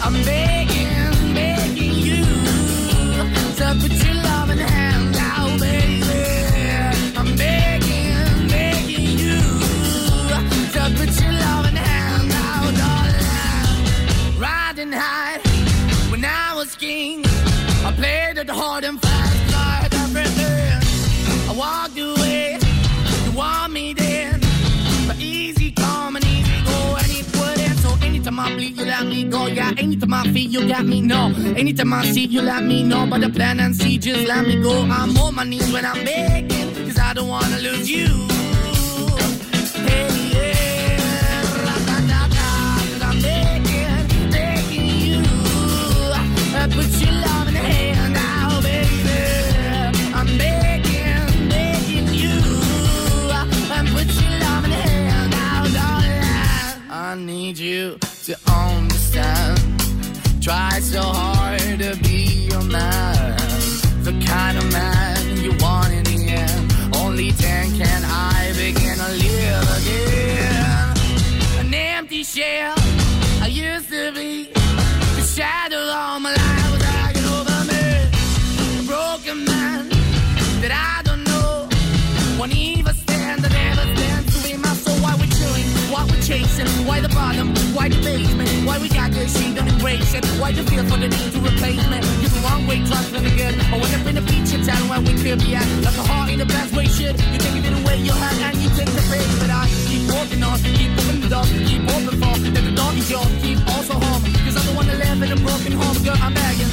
I'm begging, begging you to put your loving hand out, baby. I'm begging, begging you to put your loving hand out, darling. Riding high when I was king, I played it hard and fast, tried everything. I walked away, you want me then, but easy come and easy go, and it wouldn't. So anytime I bleed, you let me go. Yeah, anytime I feel, you got me, no. Anytime I see, you let me know. But the plan and see, just let me go. I'm on my knees when I'm begging, cause I don't wanna lose you. Hey, yeah, ra-da-da-da, cause I'm begging, begging you. Put your love in the hand now, baby. I'm begging, begging you. Put your love in the hand now, darling. I need you to understand. Try so hard to be your man, the kind of man you want in the end. Only then can I begin to live again. An empty shell I used to be, the shadow all my life was hanging over me. A broken man that I don't know, won't even stand, I never stand to be my soul. Why we chilling, why we chasing, why the bottom, why the basement, why we got good, she don't embrace it, why the feel for the need to replace me. You're the wrong way, trying to be good. I went up in the feature town where we could be at, like a heart in the best way, shit. You take it away, you had, and you take the face, but I keep walking on, keep moving the door, keep open for, that the dog is yours, keep also home, cause I'm the one that live in a broken home, girl, I'm begging.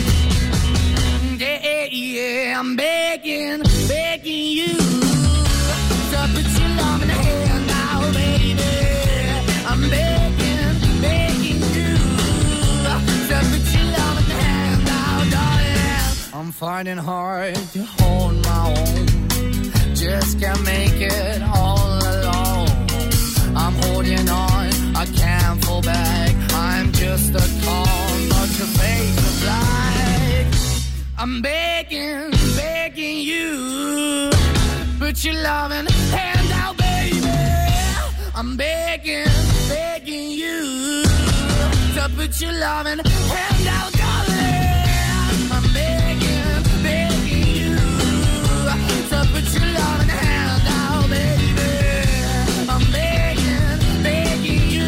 Yeah, yeah, I'm begging, begging you to put your love in the hand now, baby. I'm begging, begging you to put your love in the hand now, darling. I'm finding hard to hold my own, just can't make it all alone. I'm holding on, I can't fall back, I'm just a call, but your face is black. I'm begging, begging you, put your loving hand out, baby. I'm begging, begging you to put your loving hand out, darling. I'm begging, begging you to put your loving hand out, baby. I'm begging, begging you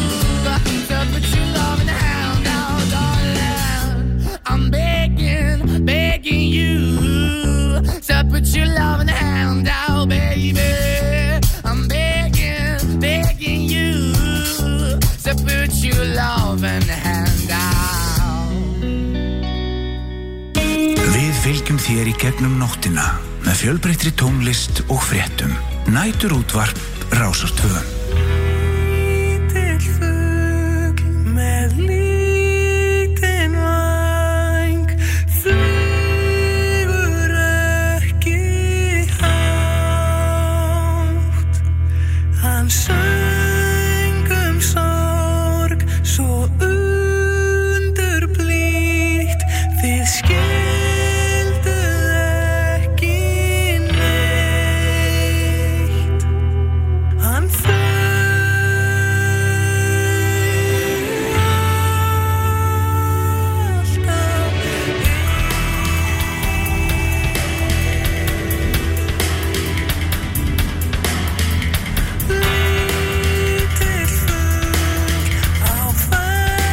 to put your loving hand out, darling. I'm begging, begging you to put your loving hand out, baby. I'm begging, begging you to put your loving hand out. Við fylgjum þér í gegnum nóttina með fjölbreyttri tónlist og fréttum. Næturútvarp Rásar 2. Lítill fugl með lítinn væng flýgur ekki hátt. Hann söng sorg svo undurblítt, þið skilduð ekki neitt. Hann lítill fugl á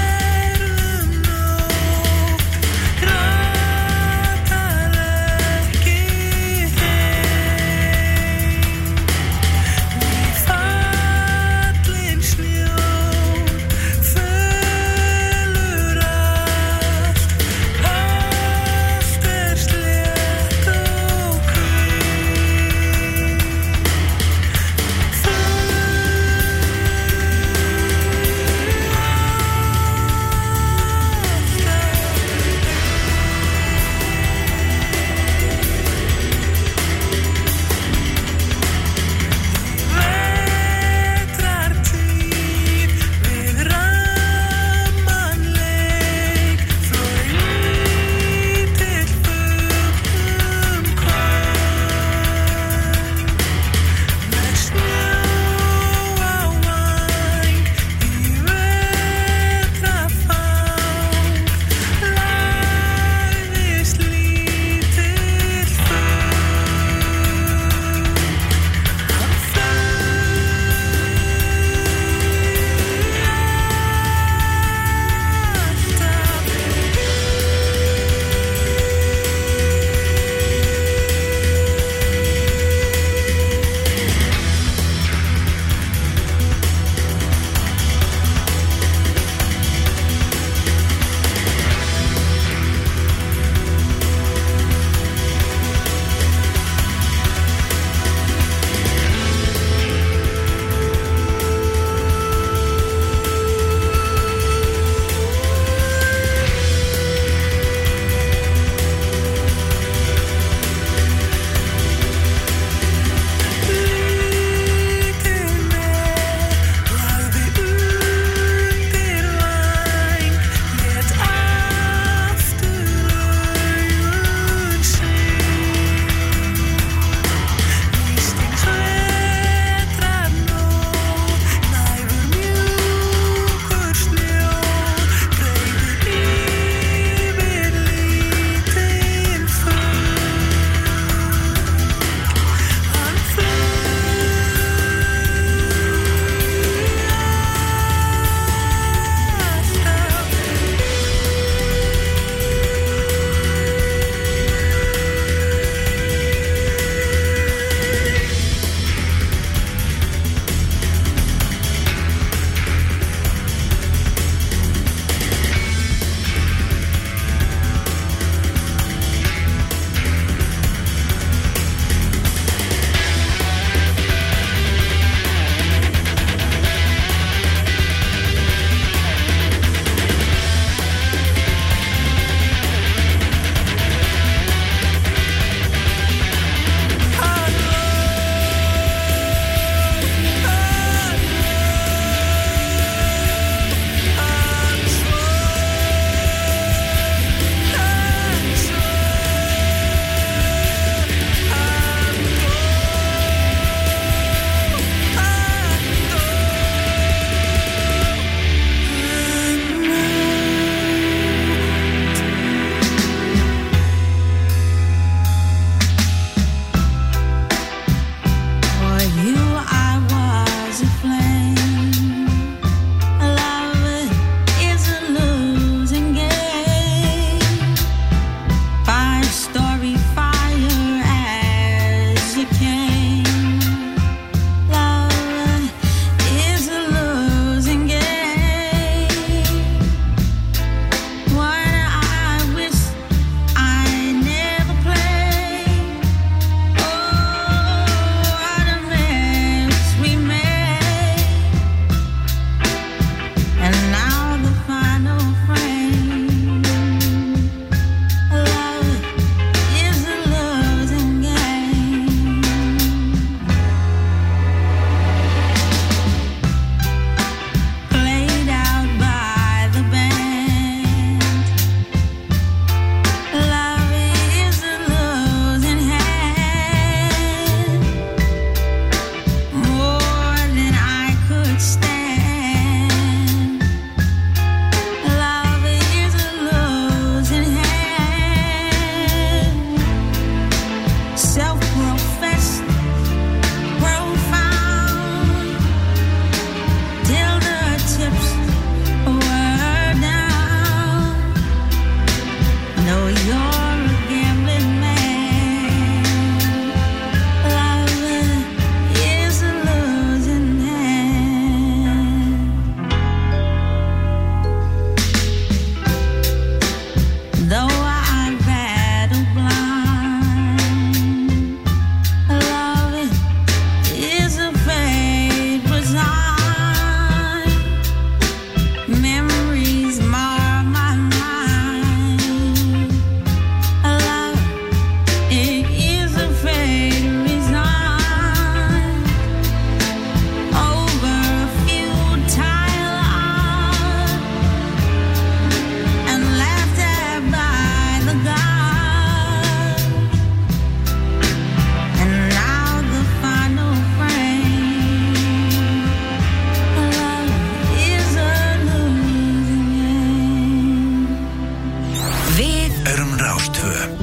Rástvö.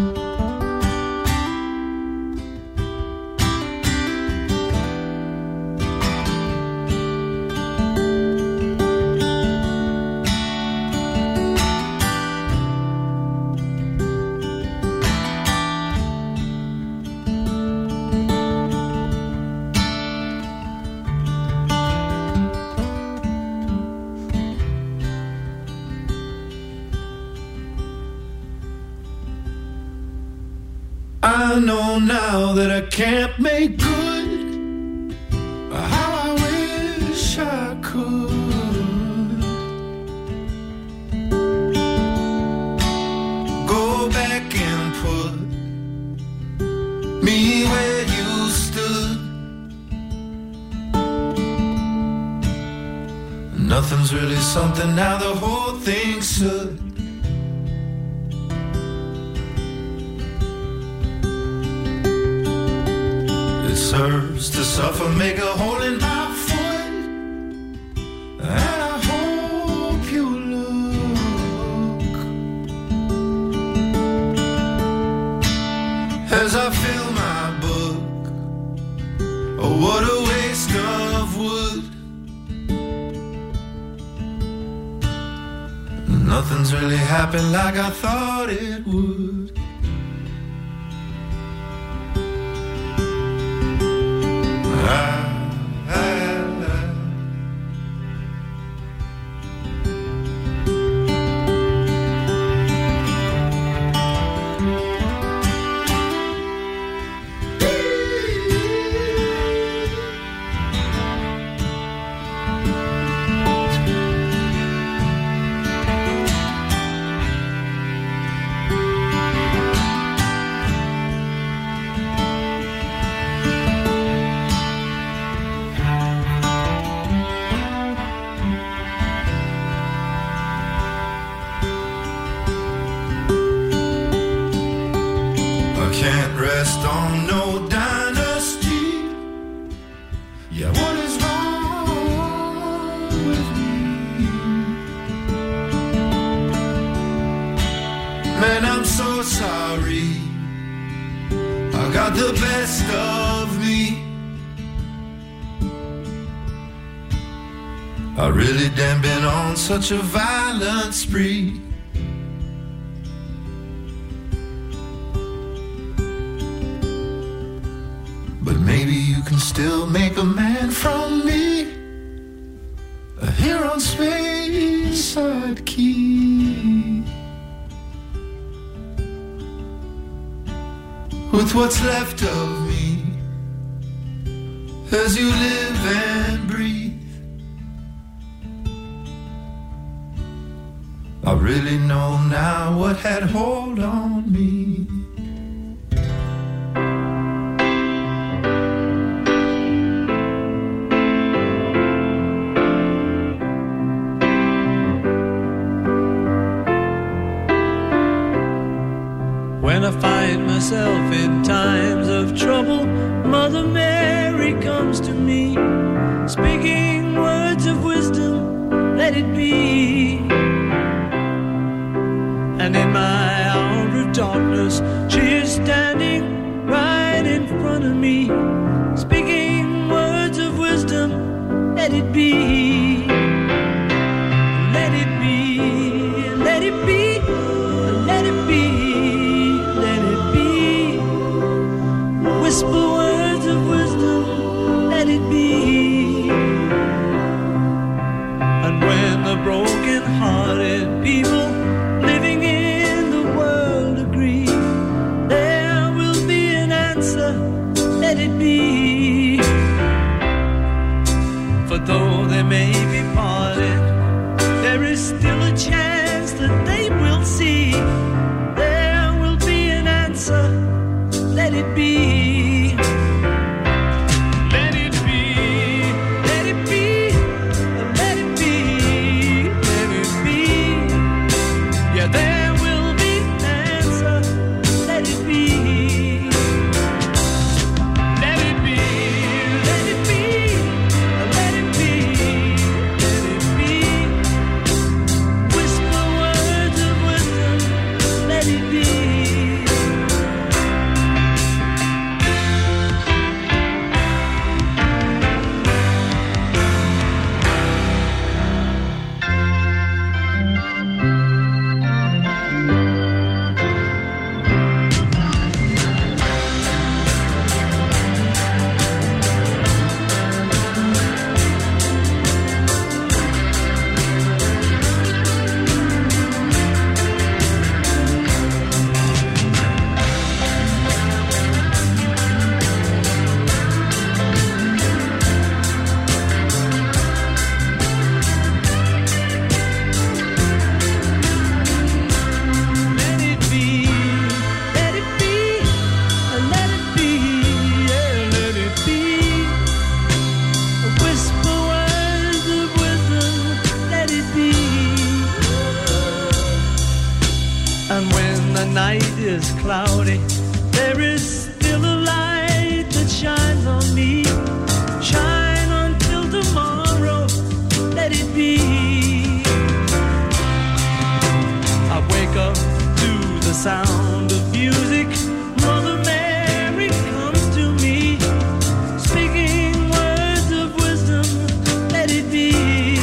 I know now that I can't make good how I wish I could. Go back and put me where you stood. Nothing's really something now, the whole thing should. Serves to suffer, make a hole in my foot, and I hope you look as I fill my book. Oh, what a waste of wood. Nothing's really happened like I thought it would. Such a violent spree. But maybe you can still make a man from me, here on Speyside Quay, with what's left of me as you live and breathe. I really know now what had hold on me. When I find myself in times of trouble, Mother Mary comes to me, speaking words of wisdom, let it be. And in my hour of darkness, she is standing right in front of me, speaking words of wisdom, let it be. Let it be, let it be, let it be, let it be. Whisper words of wisdom, let it be. And when the broken-hearted people living in the world agree, there will be an answer, let it be. For though they may be parted, there is still a chance that they will see. There will be an answer, let it be. Let it be, let it be, let it be, let it be. Yeah, there will be an answer, let it be. Let it be, let it be, let it be, let it be. Whisper words of wisdom, let it be. night is cloudy, there is still a light that shines on me. Shine until tomorrow, let it be. I wake up to the sound of music. Mother Mary comes to me, speaking words of wisdom, let it be.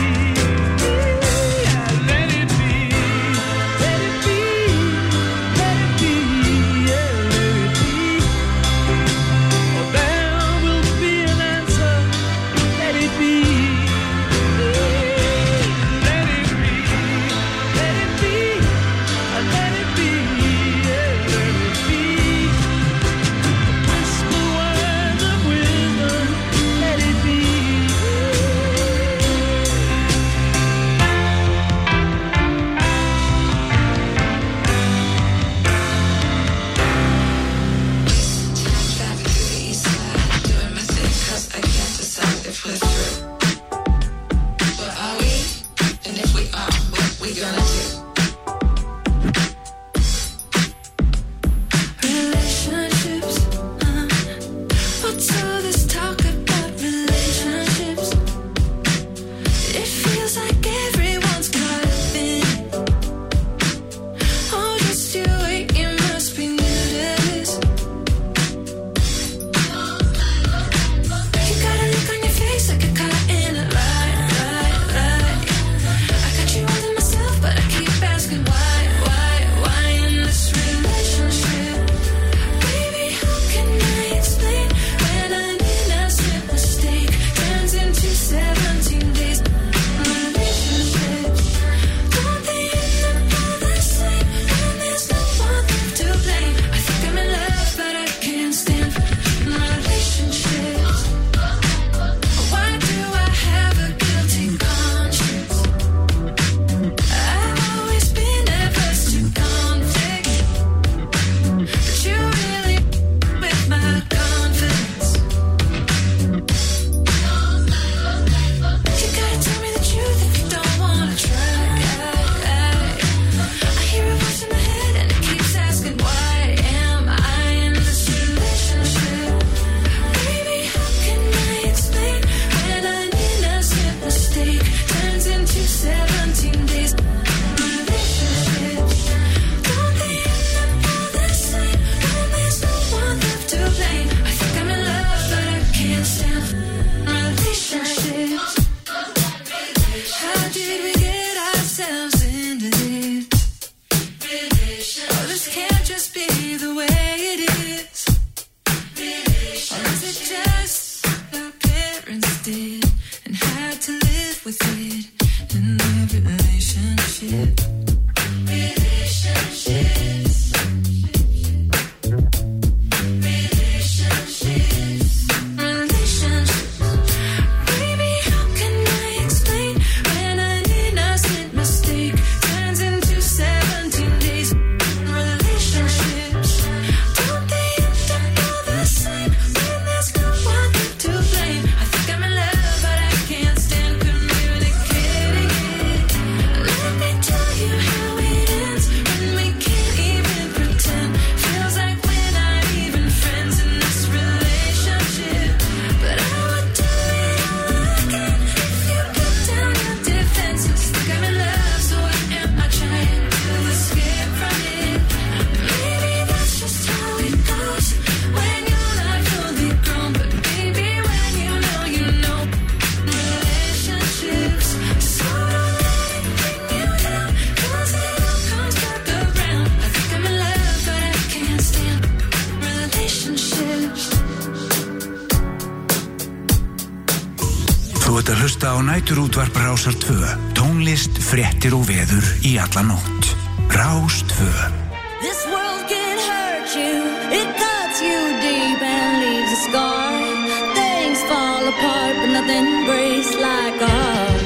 Hlusta á næturútvarp Rásar 2. Tónlist, fréttir og veður í alla nótt. Rás 2. This world can hurt you, it cuts you deep and leaves a scar. Things fall apart, but nothing breaks like a heart.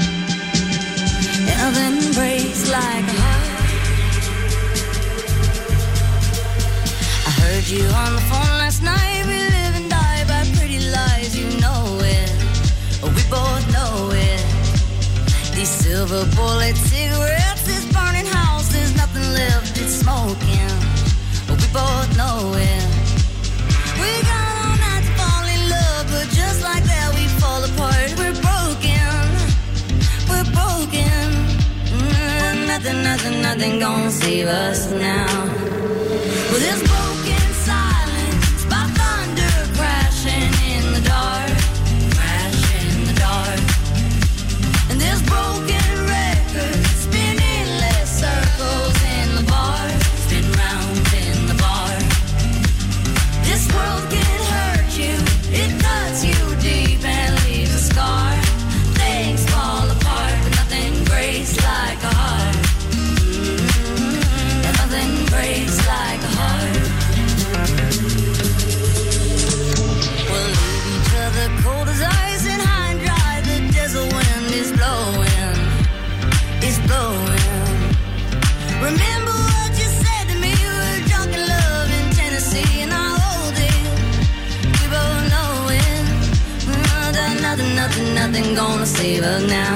Nothing breaks like a heart. I heard you on the phone last night. We live and die by pretty lies, you know it. We both know it. These silver bullet cigarettes, this burning house, there's nothing left, it's smoking. Nothing gonna save us now. Well, this broken silence by thunder crashing in the dark, crashing in the dark. And this broken record spinning endless circles in the bar, spin round in the bar. This world can hurt you, it cuts you deep and leaves a scar. Things fall apart, but nothing breaks like a heart. Nothing breaks like a heart. We'll leave each other cold as ice and high and dry. The desert wind is blowing, it's blowing. Remember what you said to me? We were drunk in love in Tennessee, and I hold it. We both know it. Nothing gonna save us now.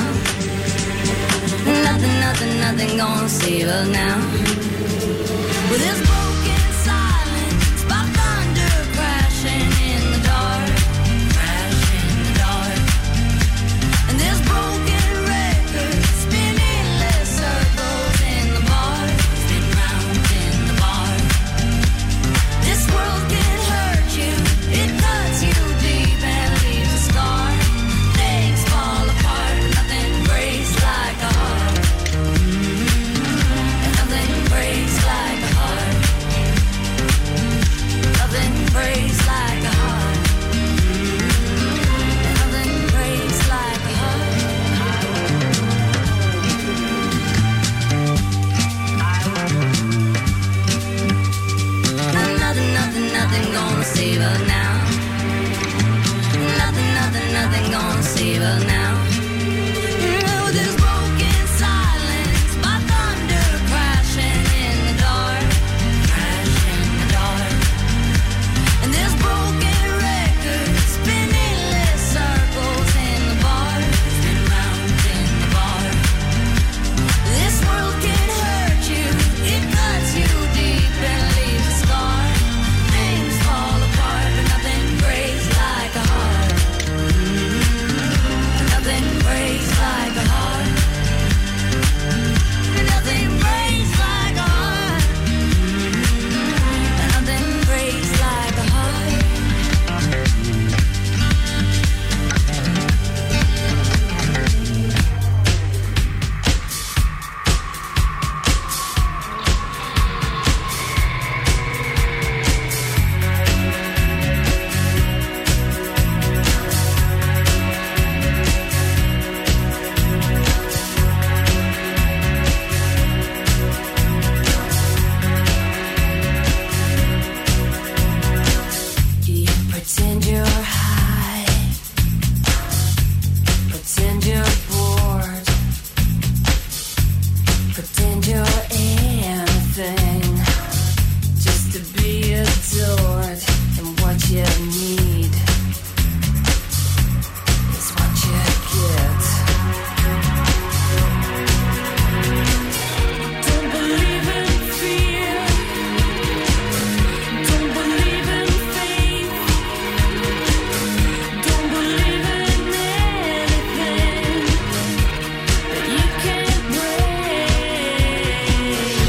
Nothing gonna save us now. With this broken silence by thunder crashing in the dark, crashing in the dark. And this broken record spinning endless circles in the bar, spin round in the bar. This world can hurt you, it cuts you deep and leaves a scar. Things fall apart, but nothing breaks like a heart. Nothing breaks like a heart. Nothing breaks like a heart. Nothing breaks like a heart. Nothing gonna save us now. Nothing gonna save us now. With this broken silence by thunder crashing in the dark, crashing in the dark. And this broken record spinning endless circles in the bar, spin round in the bar. This world can hurt you, it cuts you deep and leaves a scar. Things fall apart, but nothing breaks like a heart. Nothing breaks like a heart. Nothing breaks like a heart. Nothing breaks like a heart. You pretend you're high, pretend you're bored, pretend you're anything just to be adored. And what you need is what you get. Don't believe in fear, don't believe in faith, don't believe in anything that you can't break.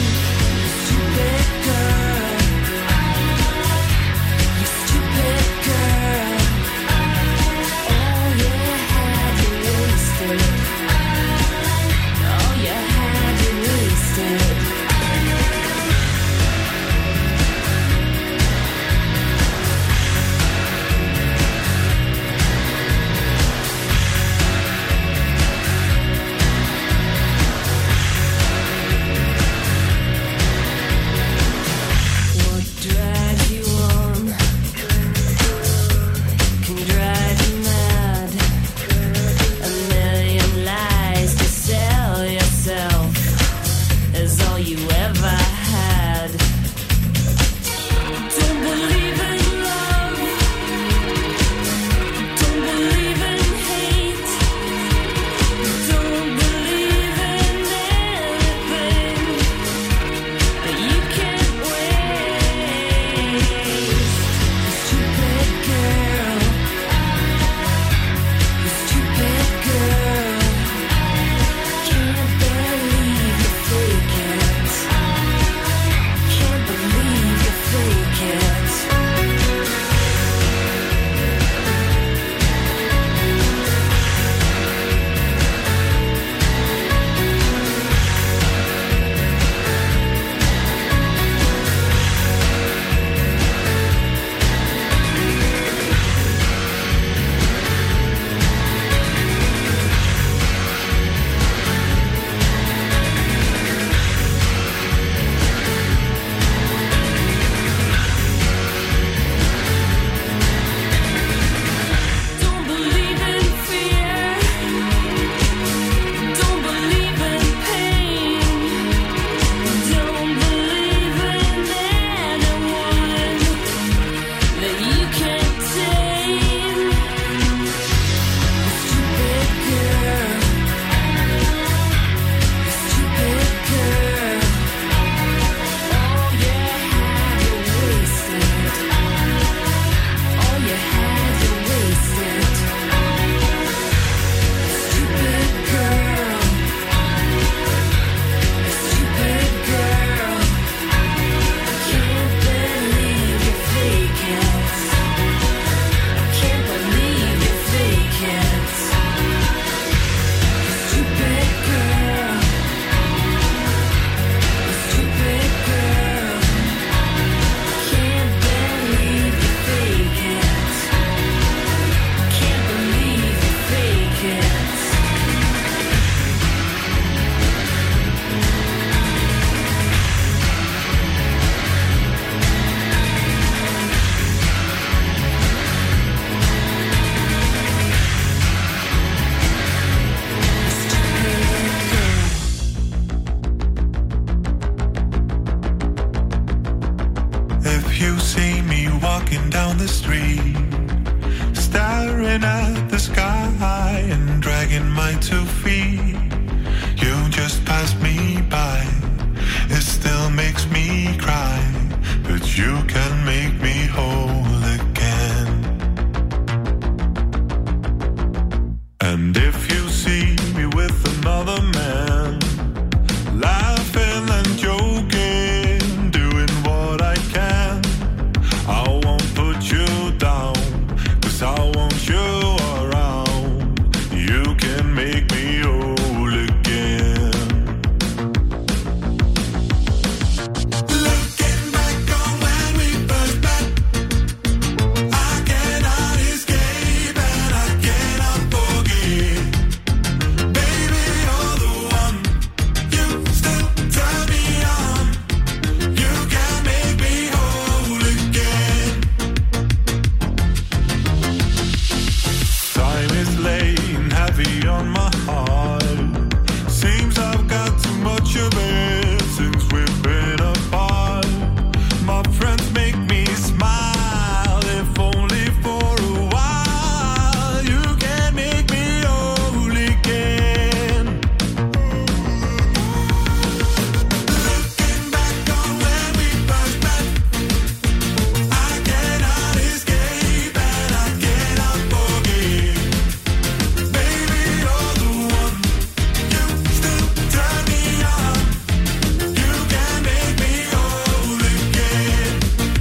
walking down the street, staring at the sky and dragging my 2 feet. You just passed me by. It still makes me cry, but you can make me whole again. And if you see me with another man, laughing and joking, doing what I can, I won't put you down, 'cause I want you around. You can make me whole again. Looking back on when we first met, I cannot escape and I cannot forget. Baby, you're the one. You still turn me on. You can make me whole again. Time is laying heavy on my heart. Seems I've got too much of it since we've been apart. My friends make me smile, if only for a while. You can make me whole again. Looking back on when we first met, I cannot escape and I cannot forget. Baby, you're the one. You still turn me on. You can make me whole again.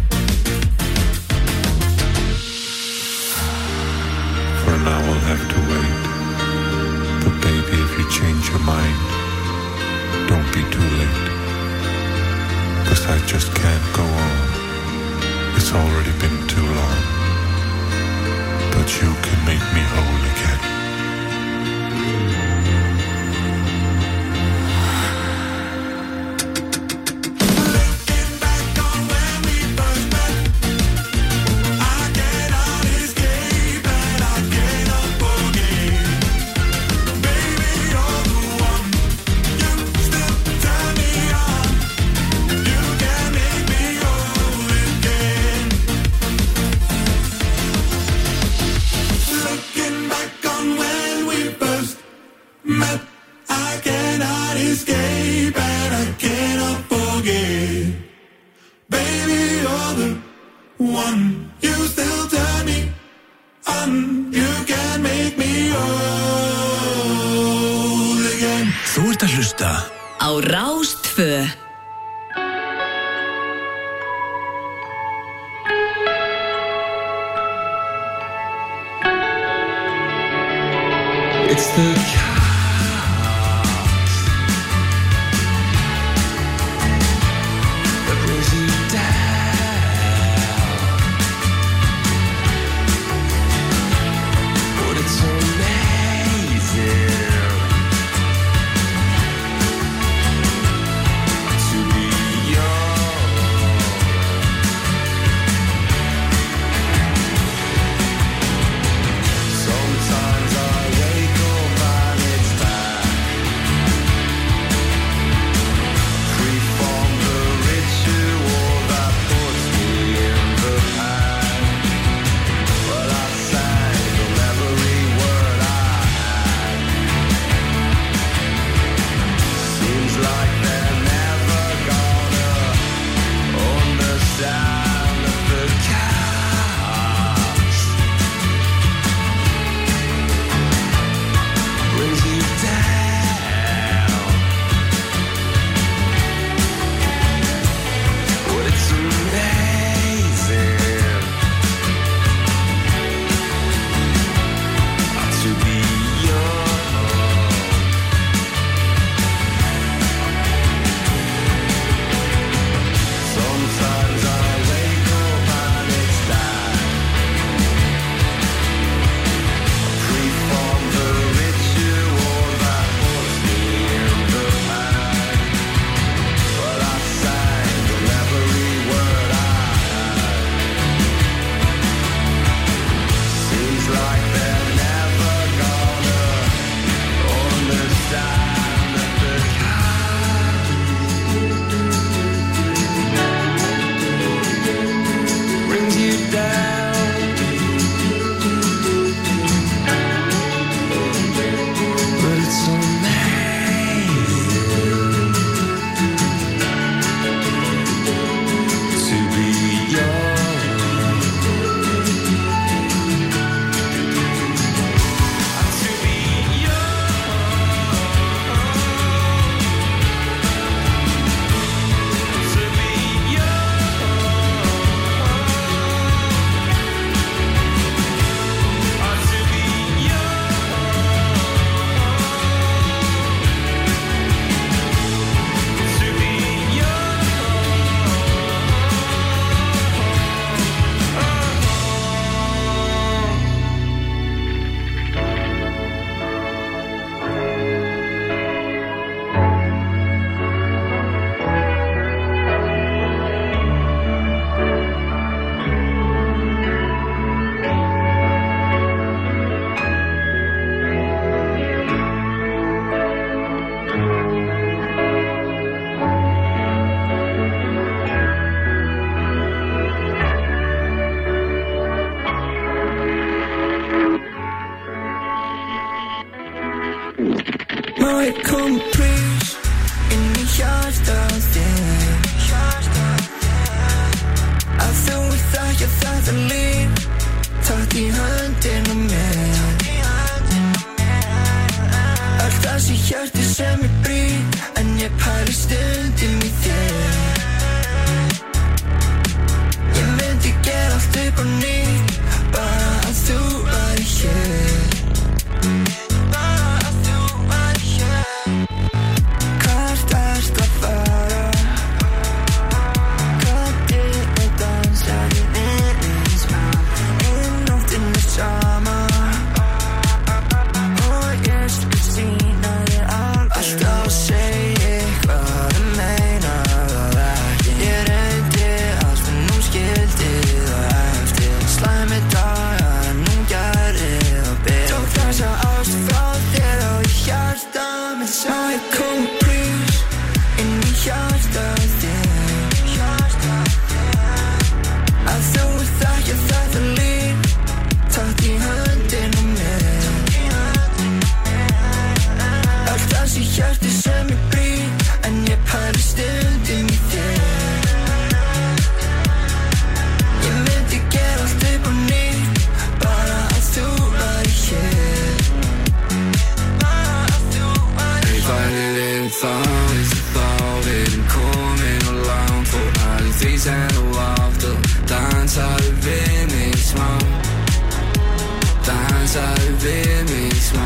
For now I'll have to wait. But baby, if you change your mind, don't be too late. 'Cause I just can't go on. It's already been too long. But you can make me whole again. Looking back on when we first met, I cannot escape and I cannot forget. Baby, you're the one. You still turn me on. You can make me whole again. Looking back on when we first met, I cannot escape and I cannot forget. Baby, you're the one. You still turn me on. You can make me whole again. Þú ert að hlusta Á Rástvö. It's the chaos that brings you down. But it's amazing to be young. Sometimes I wake up and ég kom prís inn í hjartað þér að þú þekkja þetta líf takt í höndina mér öll þessi hjarti sem ég brýt en ég pæli stundum í þér ég myndi gera allt upp á nýtt bara að þú væri hér hvert ert að fara græddir og dansaði inn í smá nóttinni sama og ég skal sýna þér alveg alltaf að segja hvað ég meina það ekki ég reyndi allt en nú skildi það eftir slæmi dagar nú gerði það betur tók þessa ást frá þér á hjarta mitt svo ég kom prís inn í hjartað þér að þú þekkja þetta líf takt í höndina mér öll þessi hjarti sem ég brýt en ég pæli stundum í þér ég myndi gera allt upp á nýtt bara að þú væri hér Hey, færið yfir þá, veistu þá við erum komin og langt fór allir því sem þú átt og dansaðu við mig smá dansaðu við mig smá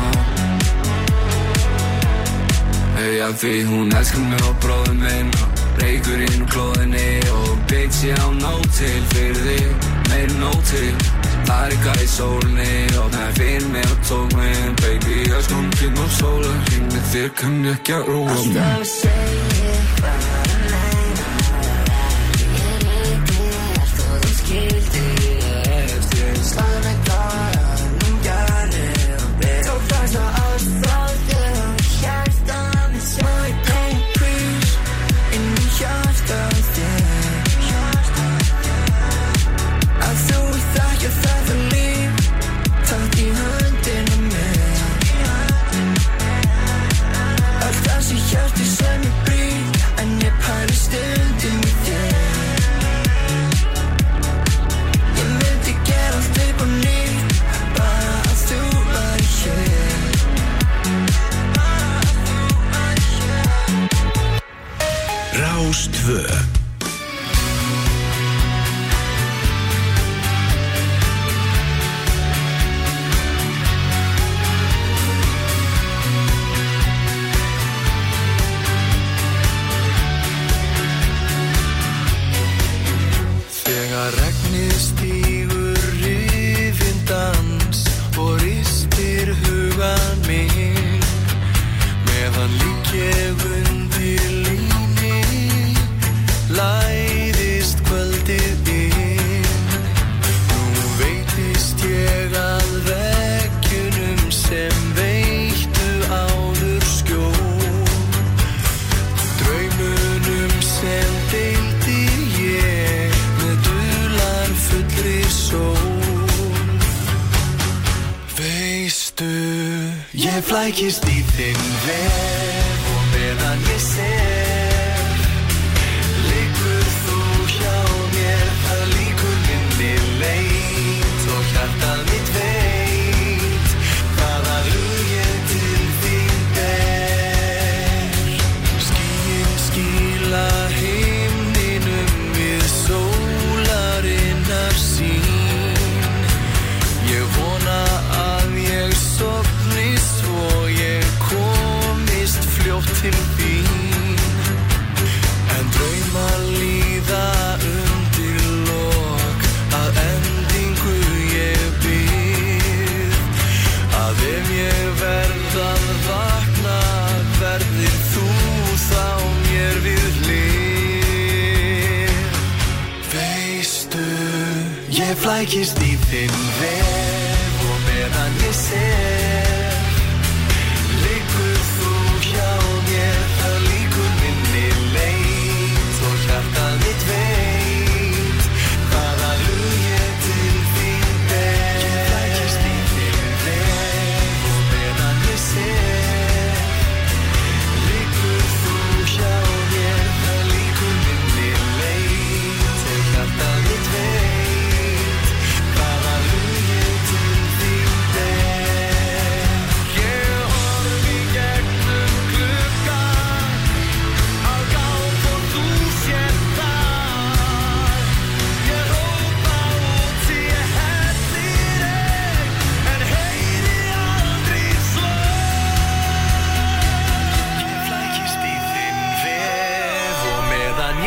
Hey, að því hún elskar mig og bróðir minn og reykur inn úr klóðinni og bitch ég á nóg til fyrir þig meir nóg til það er eitthvað í sólinni og það fyrir mér og tók mig inn baby ég skon kring og sóla hring með þér kann ég ekki að róa mig alltaf að segja hvað ég meina ég reyndi allt og þú skildi eftir slæmi dagar nú gerði það betur tók þessa ást frá þér á hjarta mitt svo ég kom prís inn í hjartað þér að þú þekkja þetta líf takt í höndina mér öll þessi hjarti sem ég brýt en ég pæli stundum í þér ég myndi gera allt upp á nýtt bara að þú væri hér Rás 2. Þegar regnið stígur rifinn dans og ristir hugan minn meðan ligg ég undir líni læðist kvöldið inn nú veitist ég að veggjunum sem veittu áður skjól draumunum sem deildi ég með dular fullri sól veistu ég flækist í þinn vef og meðan ég sef liggur þú hjá mér það líkur minni leit og hjartað mitt veit hvaða hug ég til þín ber skýin skýla himninum við sólarinnar sýn ég vona að ég sofni svo ég komist fljótt til þín en drauma líða undir lok að endingu ég bið að ef ég verð að vakna verðir þú þá mér við hlið veistu ég flækist í þinn vef og meðan ég sef liggur þú hjá mér það líkur minni leit og hjartað mitt veit hvaða hug ég til þín ber ég flækist í þinn vef og meðan ég sef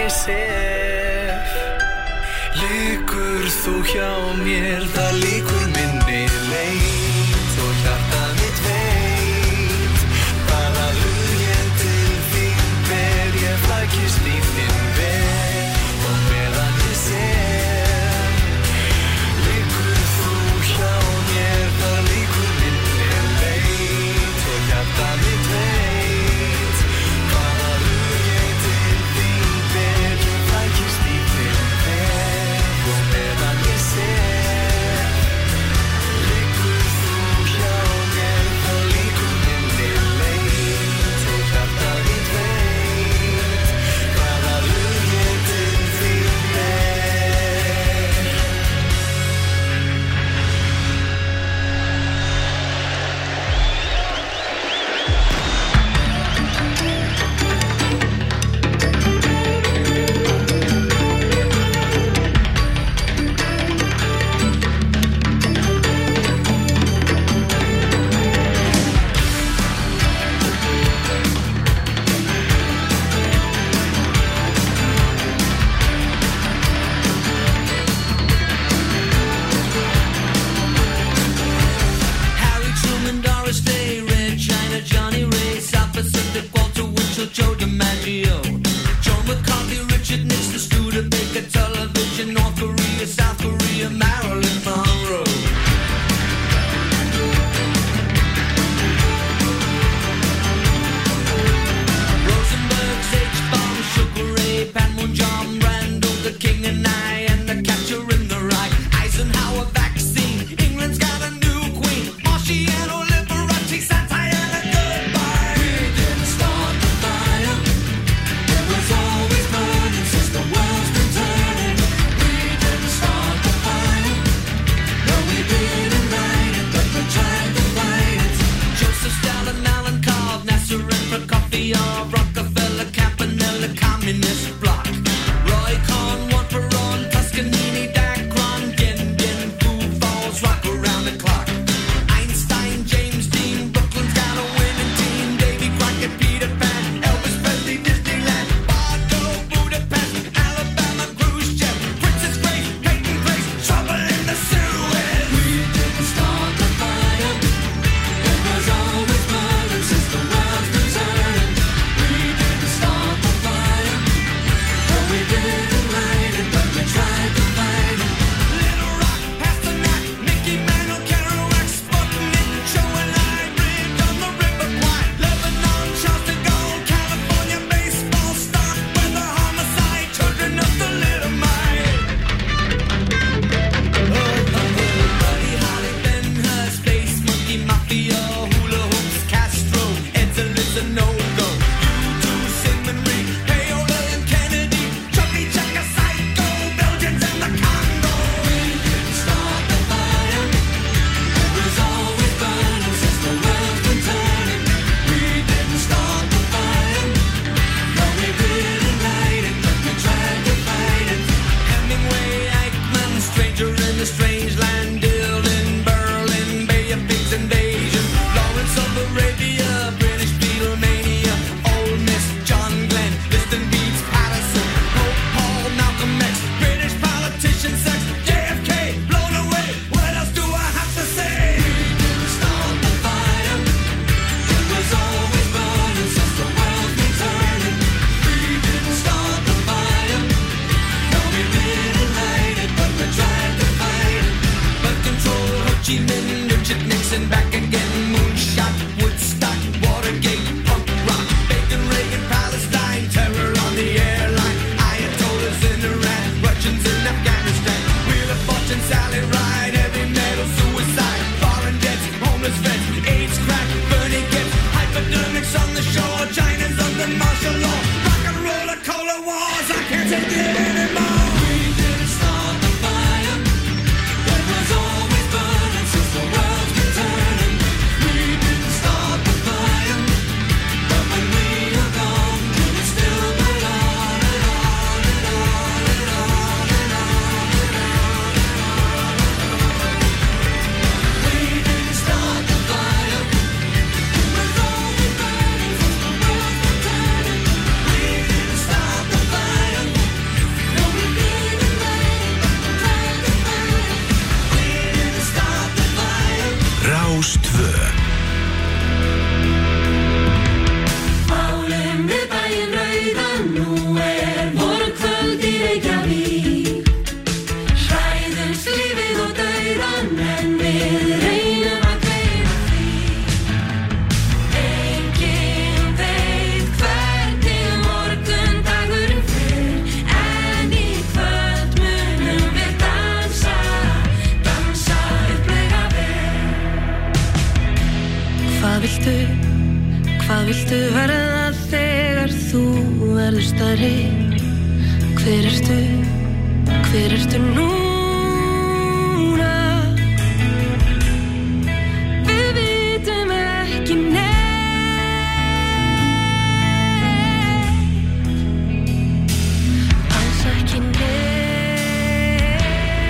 ég sef. Liggur þú hjá mér, það liggur minni leit og hjarta mitt veit. Bara hug ég til þín ber, ég flækist í þinn veg og meðan ég sef. Liggur þú hjá mér, það liggur minni leit og hjarta mitt veit. Bara hug ég til þín ber, ég flækist í þinn veg og meðan ég sef. Liggur þú hjá mér, það liggur minni leit og hjarta mitt veit. Bara hug ég til þín ber. Harry Truman, Doris Day, Red China, Johnny Ray, South Pacific, Walter Winchell, Joe DiMaggio, Joe McCarthy, Richard Nixon, Studebaker, Television, North Korea, South Korea, Marilyn Monroe. Rosenberg, H-Bomb, Sugar Ray, Panmunjom, Randall, the King and I, and the Catcher in the Rye. Eisenhower vaccine, England's got a new queen. Marciano, Liberace, Santayana, goodbye. We didn't start the fire. It was always burning since the world's been turning. We didn't start the fire. No, we didn't light it, but we tried to fight it. Joseph Stalin, Alan Cobb, Nasser and Prokofiev, Rockefeller, Campanella, Communist Bloc. Roy Cohn, Juan Perón, Toscanini, Dacron, Gendon, Foo Falls, rock around the clock. Einstein, James Dean, Brooklyn's got a winning team. Davy Crockett, Peter Pan, Elvis Presley, Disneyland, Bardo, Budapest, Alabama, Khrushchev, Princess Grace, Peyton Place, trouble in the Suez. We didn't start the fire. It was always burning since the world's been turning. We didn't start the fire. No, we didn't light it, but we tried to fight it. Little Rock, Pasternak, Mickey Mantle, Kerouac, Sputnik, Joe and I, Bridge on the River Kwai, Lebanon, Charles de Gaulle, California, baseball, stock, weather, homicide, children of the little mite. Buddy Holly, Ben Hur, Space Monkey, Mafia, Hula Hoops, Castro, Edsel is a no-go. U2, Simon Reed, Paola and Kennedy, Chubby Checker, Psycho, Belgians and the Congo. We didn't start the fire. It was always burning since the world's been turning. We didn't start the fire. No, we didn't light it, but we tried to fight it. Hemingway, Eichmann, Stranger in the Strange Land, Dylan, Berlin, Bay of Pigs invasion, Lawrence of Arabia, British Beatlemania, Ole Miss, John Glenn, Liston Beats, Patterson, Pope Paul, Malcolm X, British politician, sex, JFK, blown away. What else do I have to say? We didn't start the fire. It was always burning since the world's been turning. We didn't start the fire. No, we didn't light it, but we tried to fight it. But control, Ho Chi Minh, Richard Nixon, back again, moonshot, Woodstock, Watergate, punk rock, Bacon, Reagan, Palestine, terror on the airline, Ayatollahs in Iran, Russians in Afghanistan, Wheel of Fortune, Sally Ride, heavy metal, suicide, foreign debts, homeless vets, AIDS, crack, Bernie Gibbs, hypodermics on the shore, China's under martial law, rock and roller, cola wars, I can't take it anymore. We didn't start the fire. It was always burning since the world's been turning. We didn't start the fire. But when we are gone, will it still burn on and on and on and on and on and on and on? We didn't start the fire. It was always burning since the world's been turning. We didn't start the fire. viltu verða þegar þú verður stærri? Hver ertu núna? Við vitum ekki neitt, alls ekki neitt.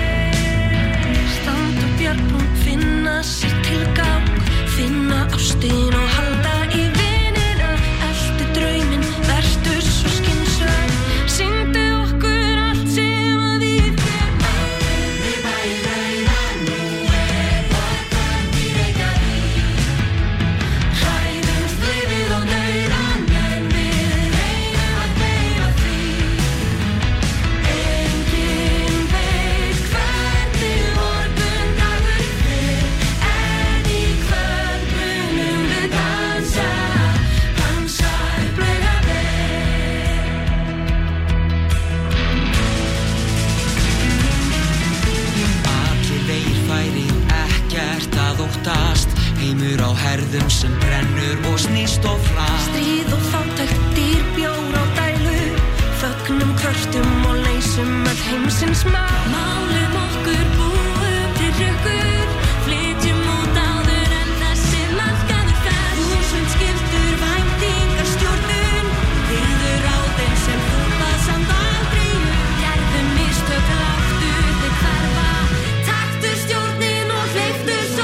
Standa upp bjargbrún, finna sér tilgang, finna ástin og halda í vinina. Eltu drauminn, vertu svo skynsöm, sýndu okkur allt sem að við heimur á herðum sem brennur og snýst og fram. Stríð og fátækt, dýr, bjór á dælu, fögnum, kvörtum og leysum öll heimsins mál. Málum okkur, búum til rukkur, flytjum út áður en þessi markaður fer. Þúsund skyldur, væntingar, stjórnun, virður á þeim sem fúlað samt aldrei gerðum mistök, láttu þig hverfa, taktu stjórnin og hleyptu svo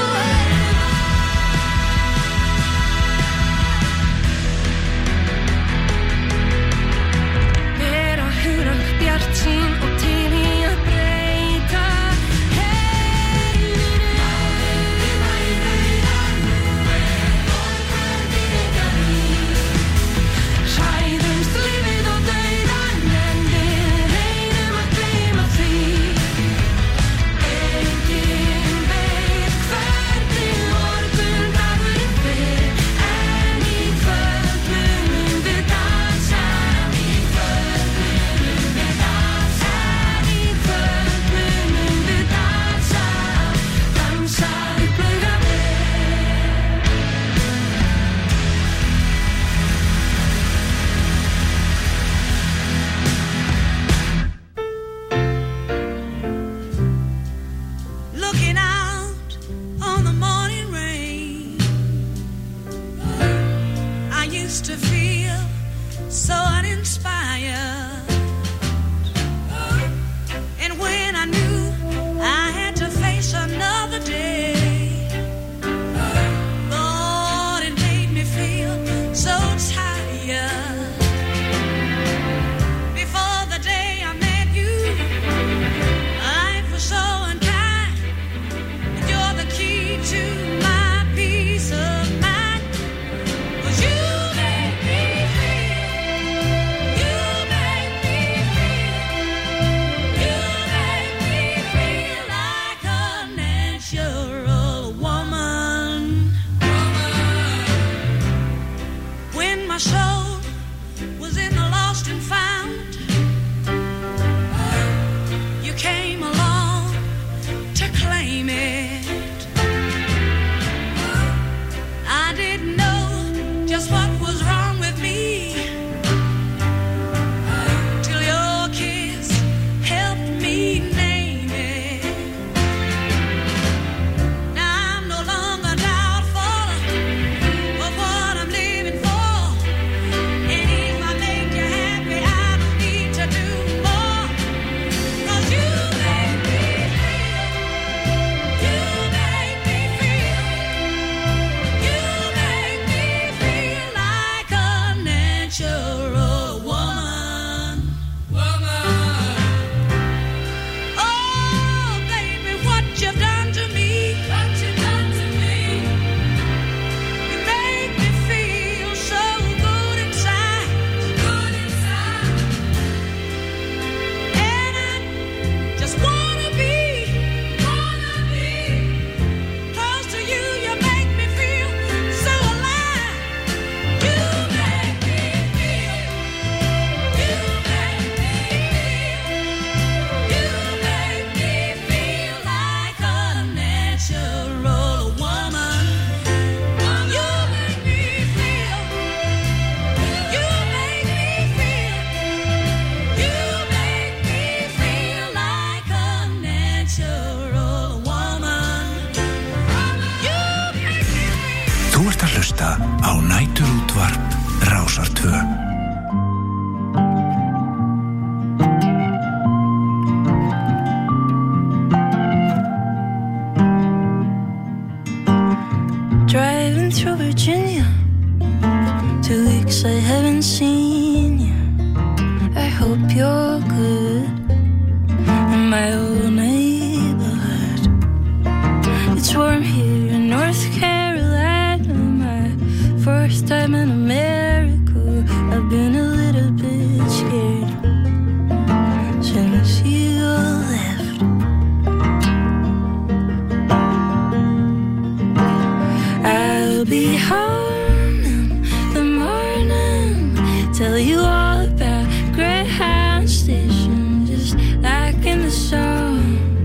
bjartsýn og til í að breyta hope you're good in my old neighborhood. It's warm here in North Carolina, my first time in America. I've been a little bit scared since you left. I'll be home in the morning, tell you all about Greyhound Station, just like in the song.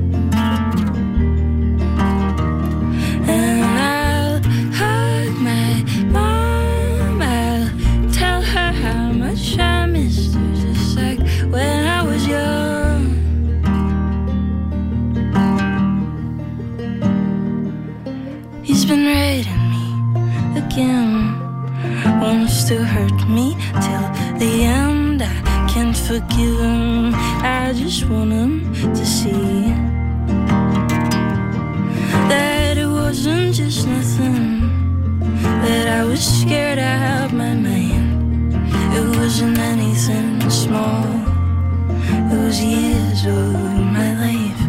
And I'll hug my mom, I'll tell her how much I missed her, just like when I was young. He's been writing me again, wants to hurt me till the end. I can't forgive him, I just want him to see that it wasn't just nothing, that I was scared out of my mind. It wasn't anything small, it was years of my life.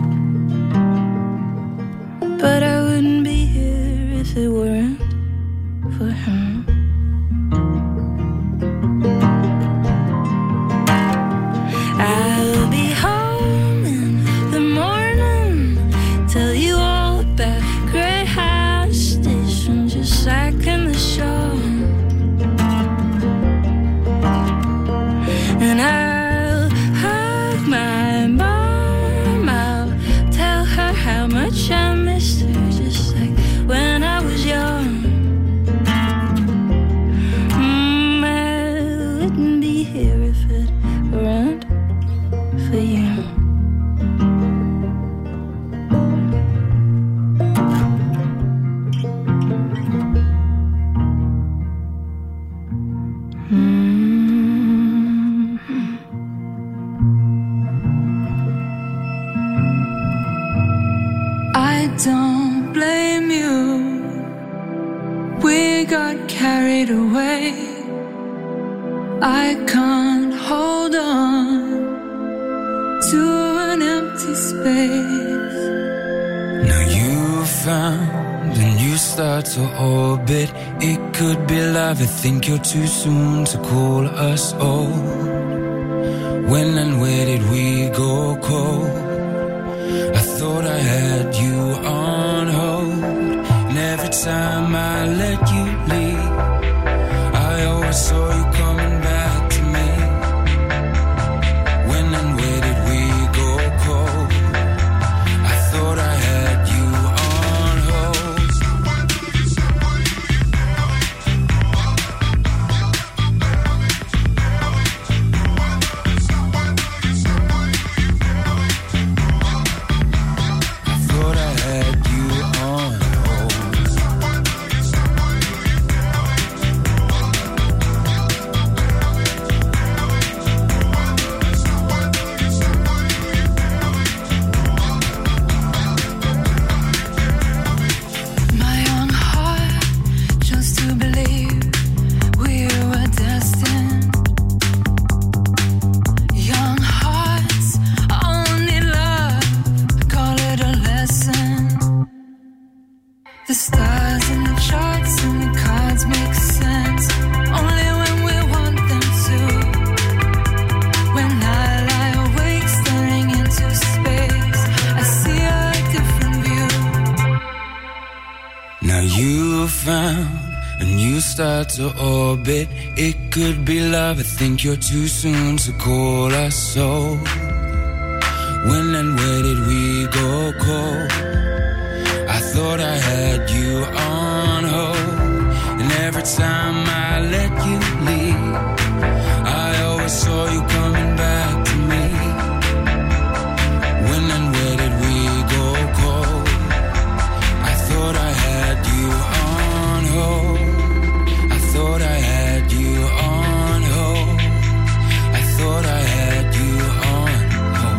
But I wouldn't be here if it weren't for him. I'll be home in the morning, tell you all about Greyhound Station, just like in the show. And I'll hug my mom, I'll tell her how much I missed her, just like when I was young. I wouldn't be here if it weren't for you. I don't blame you. We got carried away. I can't hold on to an empty space. Now you found a new star to orbit. It could be love. I think you're too soon to call us old. When and where did we go cold? I thought I had you on hold, and every time I let you leave, I always saw you coming back to me. When and where did we go cold? I thought I had you on hold. I thought I had you on hold. My young heart chose to believe we were destined. Young hearts only love, call it a lesson. The stars and the charts and the cards make sense only when we want them to. When I lie awake staring into space, I see a different view. Now you found a new star to orbit. It could be love. I think you're too soon to call us so. When and where did we go cold? I thought I had you on hold, and every time I let you leave, I always saw you coming back to me. When and where did we go cold? I thought I had you on hold. I thought I had you on hold. I thought I had you on hold.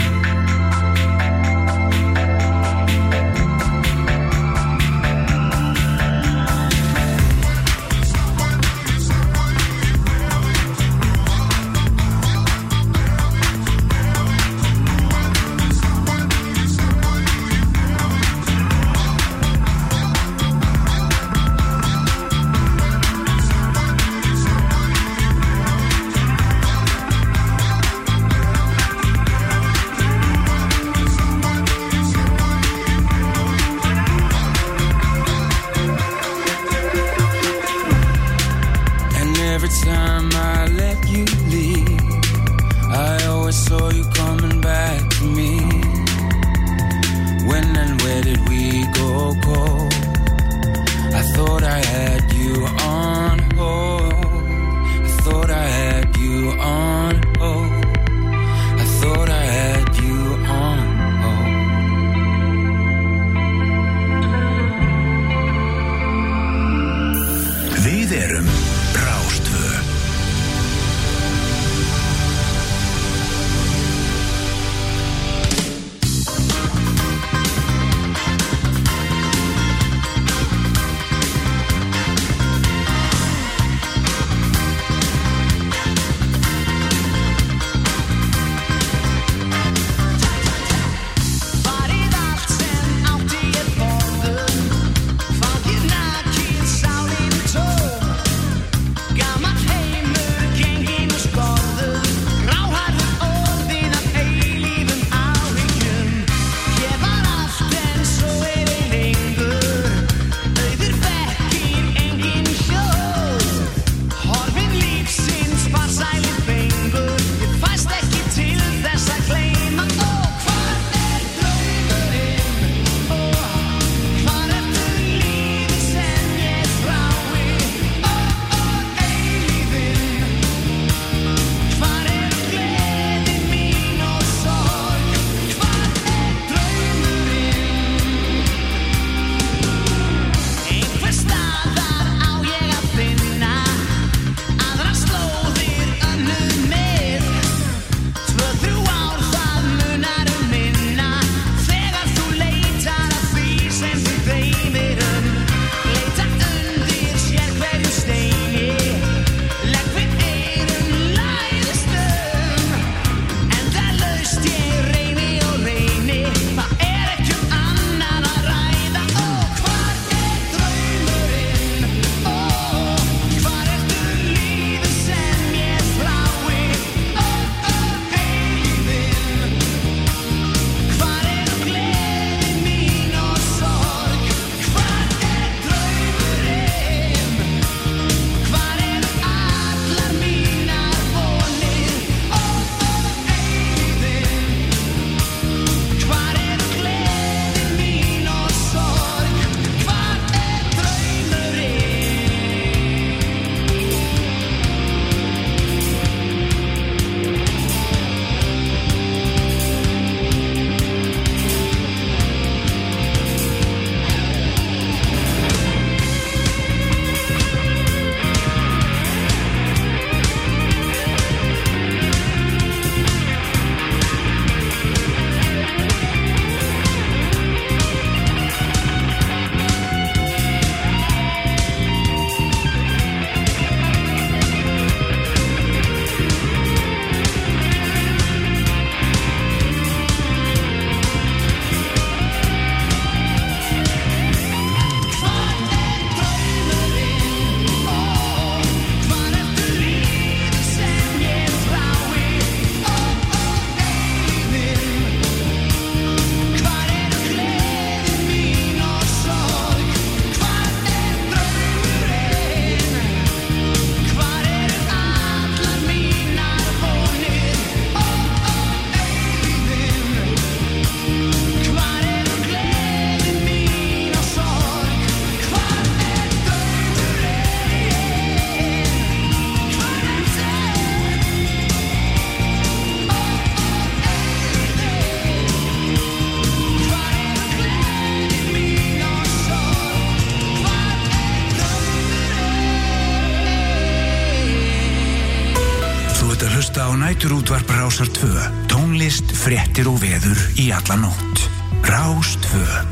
hlusta á næturútvarp Rásar 2. Tónlist, fréttir og veður í alla nótt. Rás 2.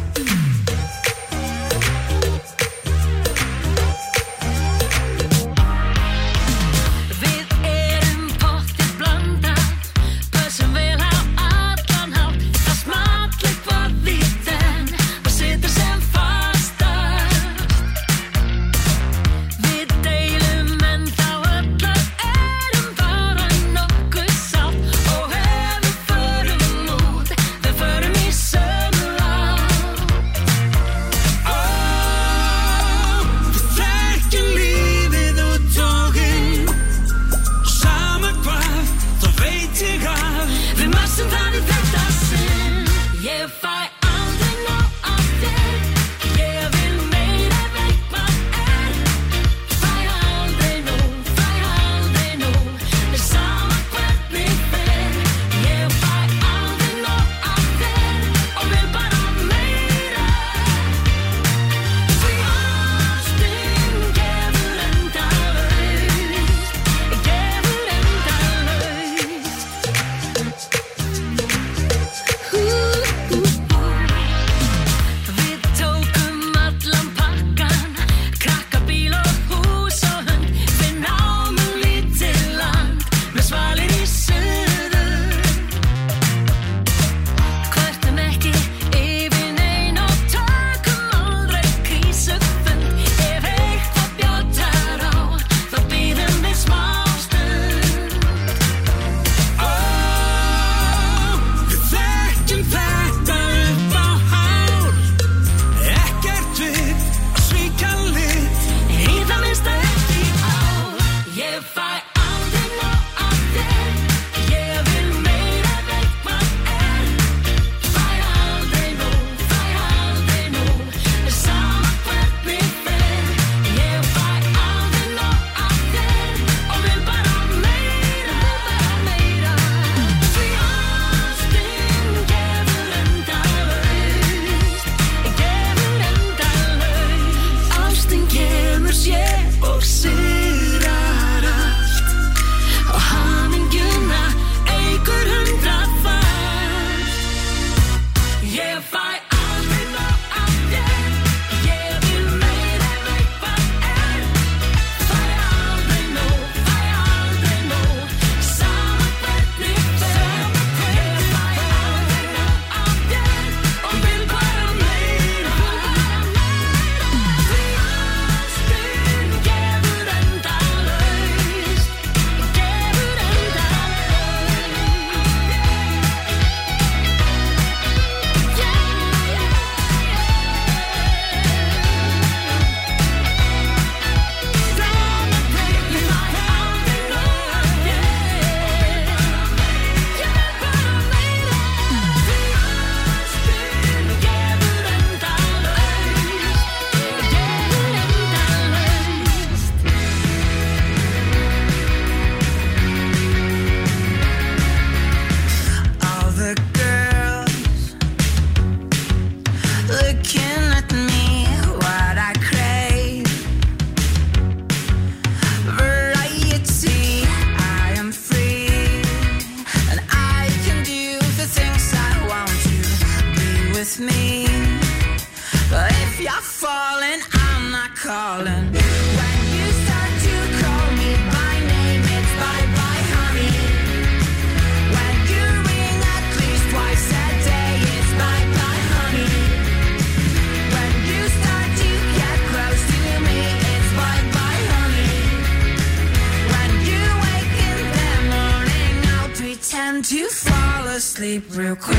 To fall asleep real quick.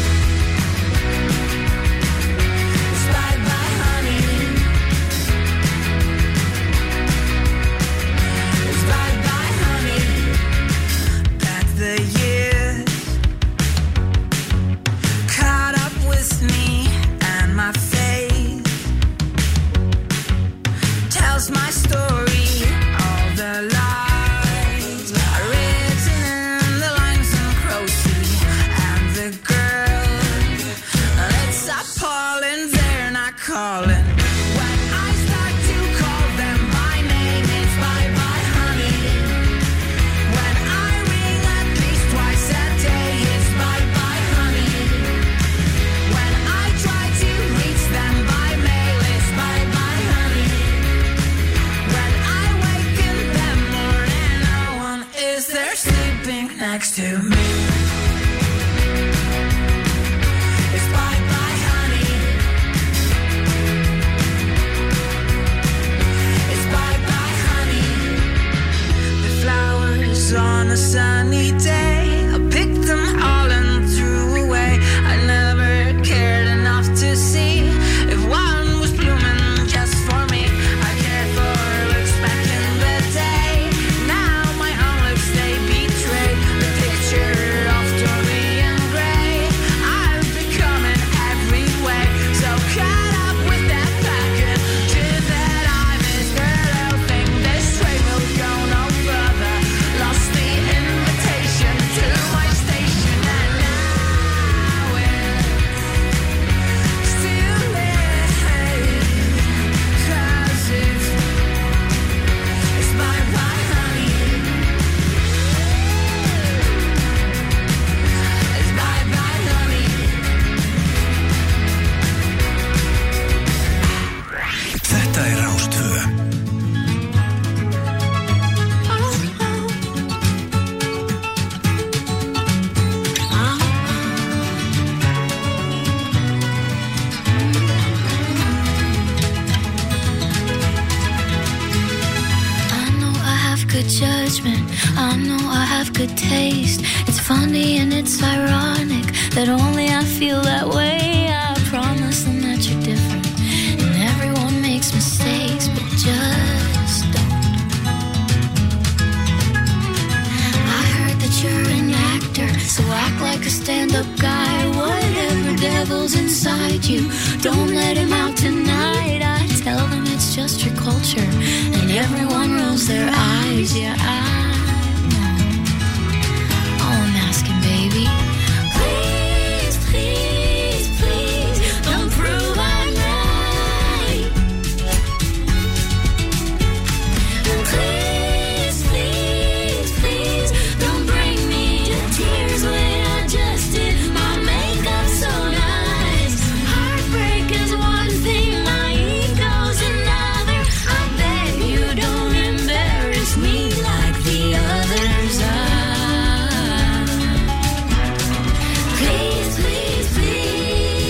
It's bye-bye, honey. It's bye-bye, honey. Back the years caught up with me, and my face tells my story. All the lies are written in the lines and crochet, and the girl on a sunny day. I picked them all and threw away. I never cared enough to see if one was blooming just for me. I cared for looks back in the day. Now my own lips, they betray the picture of Dorian Gray. I've become in every way so caught up with that package that I missed the little thing. This train will go no further. Lost the invitation to my station, and now it's too late. 'Cause it's bye-bye, honey. It's bye-bye, honey. Þetta Rás 2. I know I have good judgment, I know I have good taste. It's funny and it's ironic that only I feel that way. I promise them that you're different, and everyone makes mistakes, but just don't. I heard that you're an actor, so act like a stand-up guy. Whatever devil's inside you, don't let him out tonight. I tell them it's just your culture, and everyone rolls their eyes. Yeah,